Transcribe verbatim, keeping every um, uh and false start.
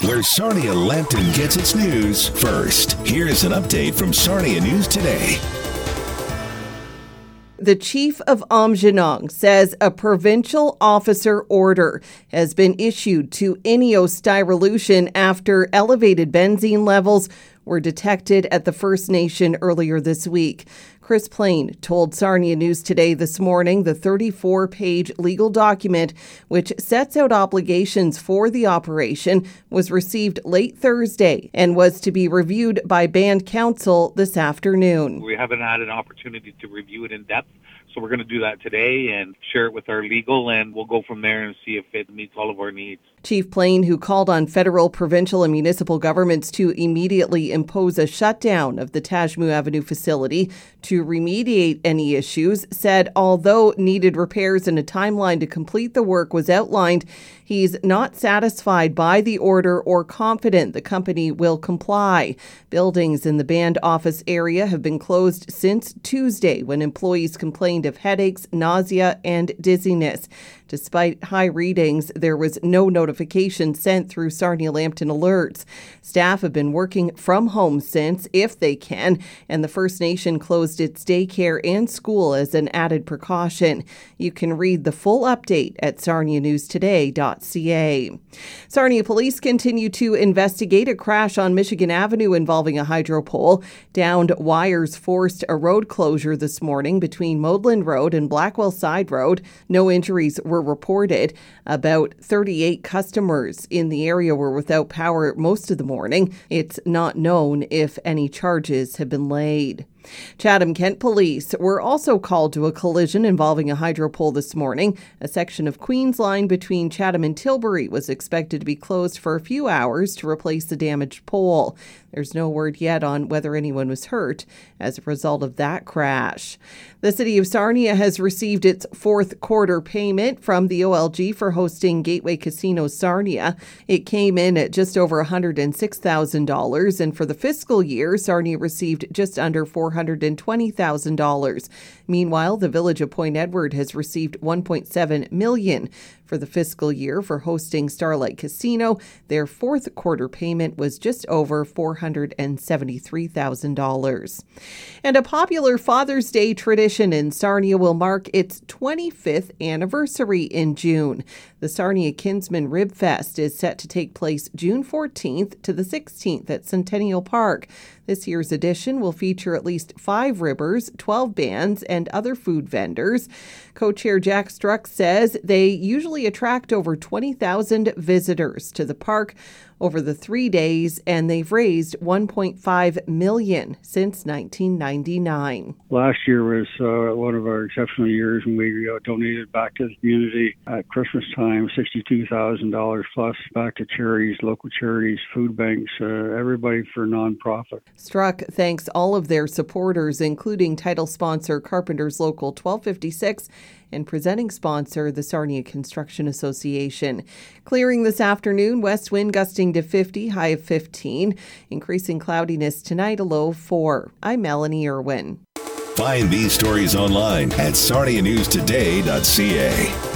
where Sarnia Lambton gets its news first. Here's an update from Sarnia News Today. The chief of Aamjiwnaang says a provincial officer order has been issued to INEOS Styrolution after elevated benzene levels were detected at the First Nation earlier this week. Chris Plain told Sarnia News Today this morning the thirty-four page legal document, which sets out obligations for the operation, was received late Thursday and was to be reviewed by Band Council this afternoon. We haven't had an opportunity to review it in depth, so we're going to do that today and share it with our legal, and we'll go from there and see if it meets all of our needs. Chief Plain, who called on federal, provincial and municipal governments to immediately impose a shutdown of the Tajmu Avenue facility to remediate any issues, said although needed repairs and a timeline to complete the work was outlined, he's not satisfied by the order or confident the company will comply. Buildings in the band office area have been closed since Tuesday when employees complained of headaches, nausea and dizziness. Despite high readings, there was no notification sent through Sarnia Lambton Alerts. Staff have been working from home since, if they can, and the First Nation closed its daycare and school as an added precaution. You can read the full update at sarnia news today dot c a. Sarnia police continue to investigate a crash on Michigan Avenue involving a hydro pole. Downed wires forced a road closure this morning between Modeland Road and Blackwell Side Road. No injuries were reported. About thirty-eight customers in the area were without power most of the morning. It's not known if any charges have been laid. Chatham-Kent police were also called to a collision involving a hydro pole this morning. A section of Queen's Line between Chatham and Tilbury was expected to be closed for a few hours to replace the damaged pole. There's no word yet on whether anyone was hurt as a result of that crash. The city of Sarnia has received its fourth quarter payment from the O L G for hosting Gateway Casino Sarnia. It came in at just over one hundred six thousand dollars, and for the fiscal year, Sarnia received just under four hundred twenty thousand dollars. Meanwhile, the village of Point Edward has received one point seven million dollars for the fiscal year for hosting Starlight Casino. Their fourth quarter payment was just over four hundred seventy-three thousand dollars. And a popular Father's Day tradition in Sarnia will mark its twenty-fifth anniversary in June. The Sarnia Kinsman Rib Fest is set to take place June fourteenth to the sixteenth at Centennial Park. This year's edition will feature at least five ribbers, twelve bands, and other food vendors. Co-chair Jack Struck says they usually attract over twenty thousand visitors to the park over the three days, and they've raised one point five million dollars since nineteen ninety-nine. Last year was uh, one of our exceptional years, and we uh, donated back to the community at Christmas time, sixty-two thousand dollars plus back to charities, local charities, food banks, uh, everybody for nonprofit. Struck thanks all of their supporters, including title sponsor Carpenters Local twelve fifty-six and presenting sponsor, the Sarnia Construction Association. Clearing this afternoon, west wind gusting to fifty, high of fifteen. Increasing cloudiness tonight, a low of four. I'm Melanie Irwin. Find these stories online at sarnia news today dot c a.